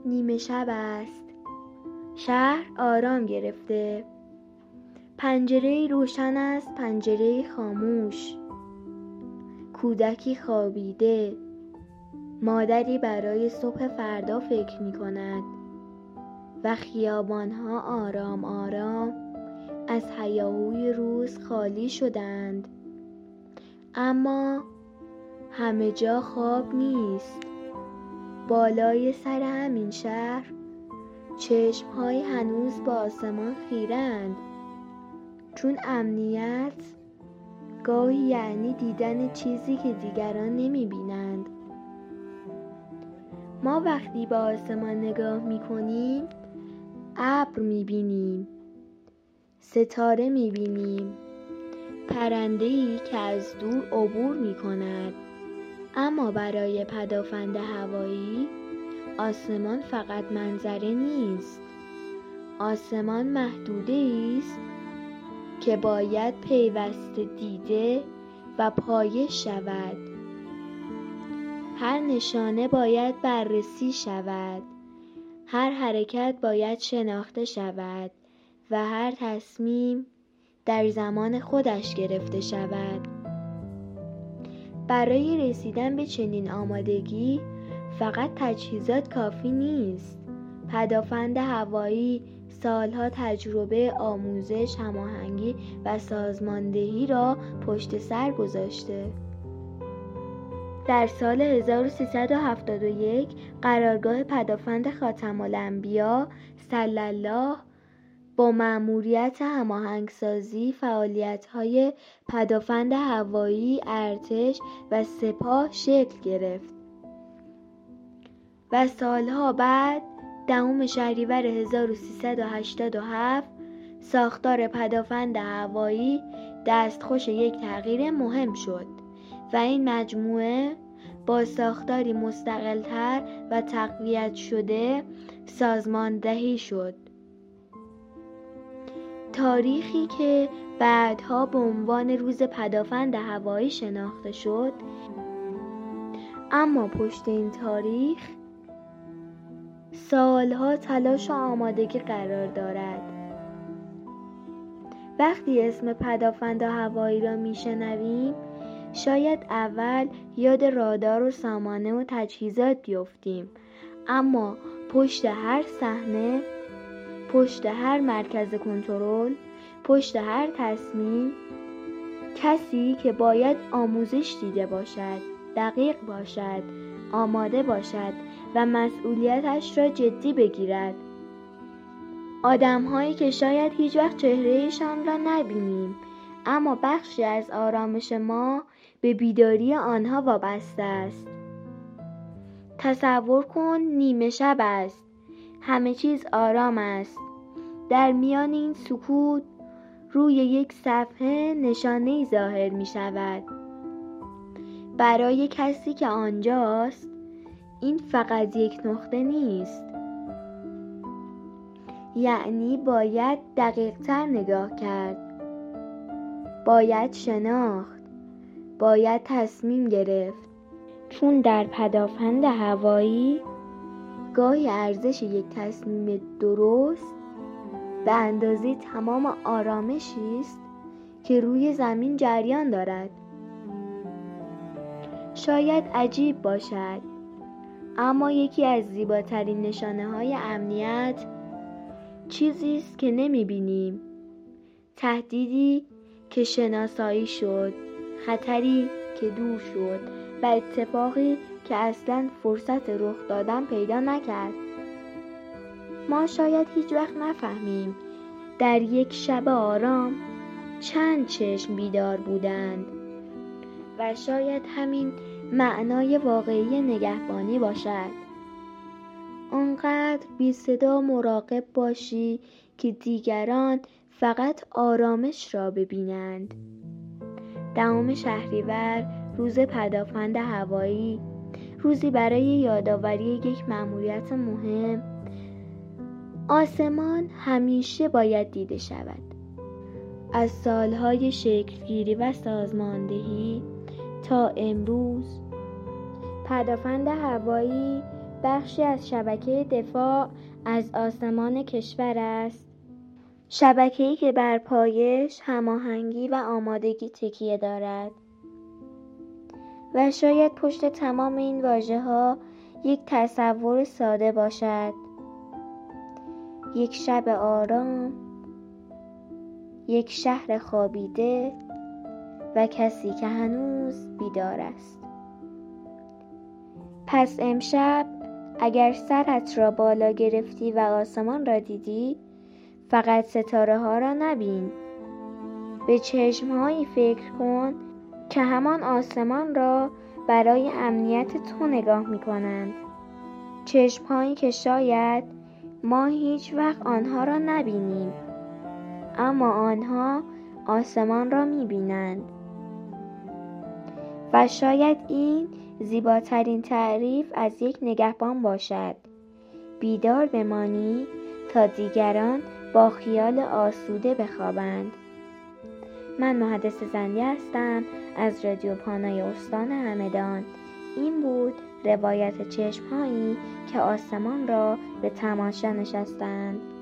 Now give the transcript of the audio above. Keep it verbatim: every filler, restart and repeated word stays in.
نیمه شب است. شهر آرام گرفته. پنجره روشن است، پنجره خاموش. کودکی خوابیده. مادری برای صبح فردا فکر می کند و خیابانها آرام آرام از هیاهوی روز خالی شدند. اما همه جا خواب نیست. بالای سر همین شهر چشم‌های هنوز با آسمان خیرند، چون امنیت گاهی یعنی دیدن چیزی که دیگران نمی‌بینند. ما وقتی به آسمان نگاه می‌کنیم ابر می‌بینیم، ستاره می‌بینیم، پرنده‌ای که از دور عبور می‌کند. اما برای پدافند هوایی آسمان فقط منظره نیست. آسمان محدوده‌ای است که باید پیوسته دیده و پایش شود. هر نشانه باید بررسی شود. هر حرکت باید شناخته شود و هر تصمیم در زمان خودش گرفته شود. برای رسیدن به چنین آمادگی فقط تجهیزات کافی نیست. پدافند هوایی سالها تجربه آموزش، هماهنگی و سازماندهی را پشت سر گذاشته. در سال هزار و سیصد و هفتاد و یک قرارگاه پدافند خاتم الانبیا صلی الله با مأموریت هماهنگسازی فعالیت‌های پدافند هوایی، ارتش و سپاه شکل گرفت و سالها بعد دهم شهریور هزار و سیصد و هشتاد و هفت ساختار پدافند هوایی دستخوش یک تغییر مهم شد و این مجموعه با ساختاری مستقل‌تر و تقویت شده سازماندهی شد. تاریخی که بعدها به عنوان روز پدافند هوایی شناخته شد، اما پشت این تاریخ سالها تلاش و آمادگی قرار دارد. وقتی اسم پدافند هوایی را میشنویم شاید اول یاد رادار و سامانه و تجهیزات بیفتیم، اما پشت هر صحنه، پشت هر مرکز کنترل، پشت هر تصمیم کسی که باید آموزش دیده باشد، دقیق باشد، آماده باشد و مسئولیتش را جدی بگیرد. آدم‌هایی که شاید هیچ وقت چهرهشان را نبینیم، اما بخشی از آرامش ما به بیداری آنها وابسته است. تصور کن نیمه شب است. همه چیز آرام است. در میان این سکوت روی یک صفحه نشانه‌ای ظاهر می شود. برای کسی که آنجاست این فقط یک نقطه نیست. یعنی باید دقیق‌تر نگاه کرد. باید شناخت. باید تصمیم گرفت. چون در پدافند هوایی گاهی ارزش یک تصمیم درست به اندازه تمام آرامشی است که روی زمین جریان دارد. شاید عجیب باشد، اما یکی از زیباترین نشانه‌های امنیت چیزی است که نمی‌بینیم. تهدیدی که شناسایی شد، خطری که دور شد و اتفاقی که اصلاً فرصت رخ دادن پیدا نکرد. ما شاید هیچ وقت نفهمیم در یک شب آرام چند چشم بیدار بودند و شاید همین معنای واقعی نگهبانی باشد. آنقدر بی صدا مراقب باشی که دیگران فقط آرامش را ببینند. دهم شهریور روز پدافند هوایی، روزی برای یادآوری یک مأموریت مهم. آسمان همیشه باید دیده شود. از سالهای شکلگیری و سازماندهی تا امروز پدافند هوایی بخشی از شبکه دفاع از آسمان کشور است، شبکه‌ای که بر پایش، هماهنگی و آمادگی تکیه دارد. و شاید پشت تمام این واژه‌ها یک تصور ساده باشد، یک شب آرام، یک شهر خوابیده و کسی که هنوز بیدار است. پس امشب اگر سرت را بالا گرفتی و آسمان را دیدی، فقط ستاره ها را نبین. به چشمهایی فکر کن که همان آسمان را برای امنیت تو نگاه می کنند. چشمهایی که شاید ما هیچ وقت آنها را نبینیم، اما آنها آسمان را می بینند. و شاید این زیباترین تعریف از یک نگهبان باشد. بیدار بمانی تا دیگران با خیال آسوده بخوابند. من محدث زندی هستم از رادیو پانای استان همدان. این بود روایت چشمهایی که آسمان را به تماشا نشستند.